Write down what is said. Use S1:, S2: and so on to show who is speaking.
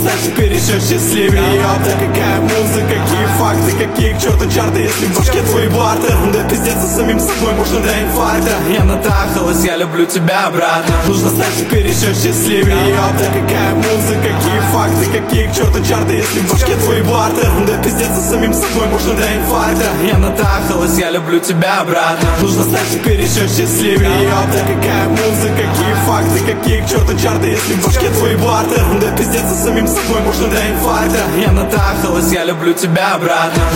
S1: стать теперь еще счастливее. Ёпта, какая музыка, какие факты, какие к черту чарты, если в башке твой бартер. Да пиздец, самим собой можно до инфаркта. Я натрахалась, я люблю тебя обратно. Нужно стать теперь еще счастливее. Ёпта, какая музыка, какие факты, какие к черту чарты, если в башке твой бартер. Да пиздец, самим собой можно до инфаркта. Я натрахалась, я люблю тебя обратно. Нужно стать теперь еще счастливее. Ёпта, какая музыка, какие факты, какие к черту чарты, если в башке твой бартер. Да пиздец, самим собой можно до инфаркта. Я натрахалась, я люблю тебя обратно.